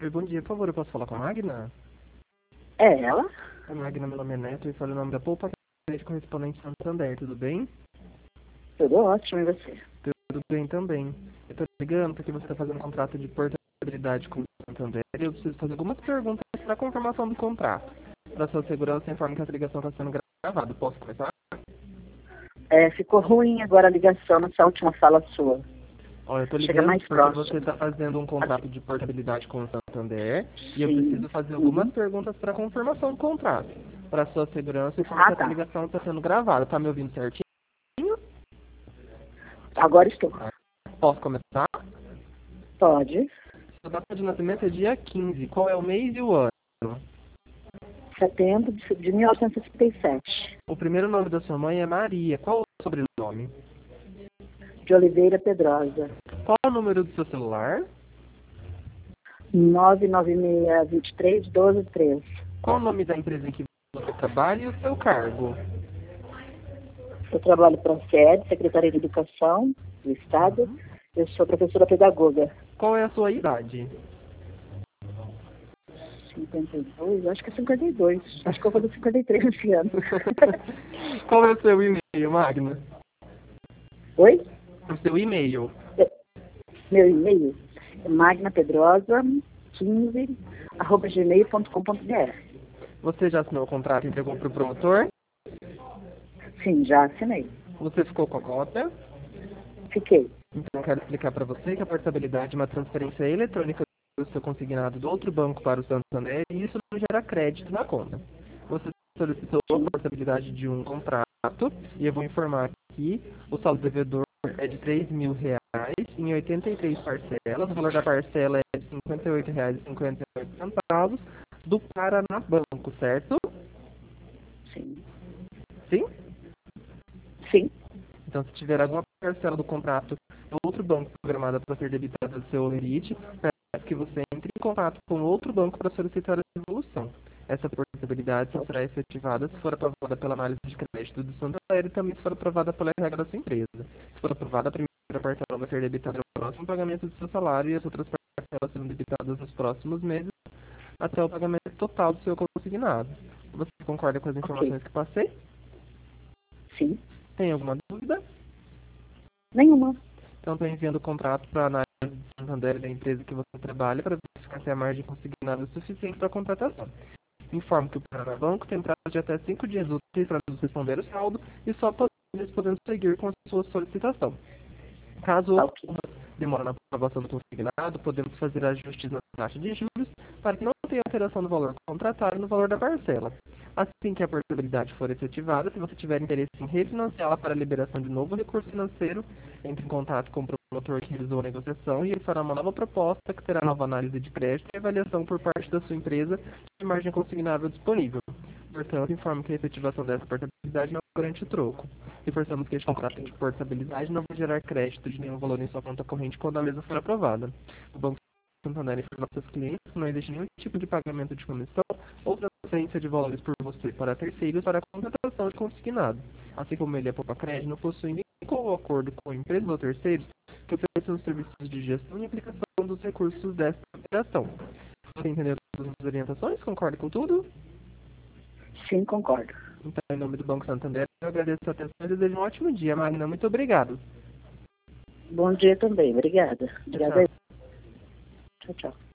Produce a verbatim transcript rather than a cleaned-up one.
Oi, bom dia, por favor, eu posso falar com a Magna? É ela? A Magna, meu nome é Neto e falo o nome da Poupa Crédito Correspondente Santander, tudo bem? Tudo ótimo, e você? Tudo bem também. Eu tô ligando porque você está fazendo um contrato de portabilidade com o Santander e eu preciso fazer algumas perguntas para confirmação do contrato. Para sua segurança, informe que essa ligação está sendo gravada. Posso começar? É, ficou ruim agora a ligação nessa última fala sua. Olha, eu tô Chega ligando mais porque próximo. você está fazendo um contrato de portabilidade com o Santander e eu Sim. preciso fazer algumas Uhum. perguntas para confirmação do contrato. Para sua segurança, informe Ah, que essa tá. ligação está sendo gravada. Tá me ouvindo certinho? Agora estou. Posso começar? Pode. Sua data de nascimento é dia quinze. Qual é o mês e o ano? Setembro de de mil novecentos e sessenta e sete. O primeiro nome da sua mãe é Maria. Qual o sobrenome? De Oliveira Pedrosa. Qual é o número do seu celular? nove nove seis, dois três, um dois três. Qual o nome da empresa em que você trabalha e o seu cargo? Eu trabalho para a SED, Secretaria de Educação do Estado. Eu sou professora pedagoga. Qual é a sua idade? cinquenta e dois, acho que é cinquenta e dois. Acho que eu vou fazer cinquenta e três esse ano. Qual é o seu e-mail, Magna? Oi? O seu e-mail. Meu e-mail é magnapedrosa quinze arroba gmail ponto com ponto br. Você já assinou o contrato e entregou para o promotor? Sim, já assinei. Você ficou com a cópia? Fiquei. Então, eu quero explicar para você que a portabilidade é uma transferência eletrônica do seu consignado do outro banco para o Santander e isso não gera crédito na conta. Você solicitou a portabilidade de um contrato e eu vou informar aqui o saldo devedor é de três mil reais em oitenta e três parcelas. O valor da parcela é de cinquenta e oito reais e cinquenta e oito centavos do Paraná Banco, certo? Sim. Sim? Sim. Então, se tiver alguma parcela do contrato do outro banco programada para ser debitada do seu limite, peço que você entre em contato com outro banco para solicitar a devolução. Essa portabilidade só será efetivada se for aprovada pela análise de crédito do Santander e também se for aprovada pela regra da sua empresa. Se for aprovada, a primeira parcela vai ser debitada no próximo pagamento do seu salário e as outras parcelas serão debitadas nos próximos meses até o pagamento total do seu consignado. Você concorda com as informações Ok. que passei? Sim. Tem alguma dúvida? Nenhuma. Então, estou enviando o contrato para a análise de Santander da empresa que você trabalha para verificar se a margem consignada é suficiente para a contratação. Informo que o Paraná Banco tem prazo de até cinco dias úteis para nos responder o saldo e só podemos podemos seguir com a sua solicitação. Caso Tá ok. ocorra demora na aprovação do consignado, podemos fazer ajustes na taxa de juros para que não tenha alteração no valor contratado e no valor da parcela. Assim que a portabilidade for efetivada, se você tiver interesse em refinanciá-la para a liberação de novo recurso financeiro, entre em contato com o promotor que realizou a negociação e ele fará uma nova proposta que terá nova análise de crédito e avaliação por parte da sua empresa de margem consignável disponível. Portanto, informo que a efetivação dessa portabilidade não garante o troco. Reforçamos que este contrato de portabilidade não vai gerar crédito de nenhum valor em sua conta corrente quando a mesma for aprovada. O Banco Santander informa seus clientes que não existe nenhum tipo de pagamento de comissão ou transferência de valores por você para terceiros para a contratação de consignado. Assim como ele é poupa crédito, não possui nenhum acordo com empresas ou terceiros que ofereçam serviços de gestão e aplicação dos recursos desta operação. Você entendeu todas as orientações? Concorda com tudo? Sim, concordo. Então, em nome do Banco Santander, eu agradeço a atenção e desejo um ótimo dia, Magna. Muito obrigado. Bom dia também. Obrigada. Tchau, Obrigada. tchau. Tchau, tchau.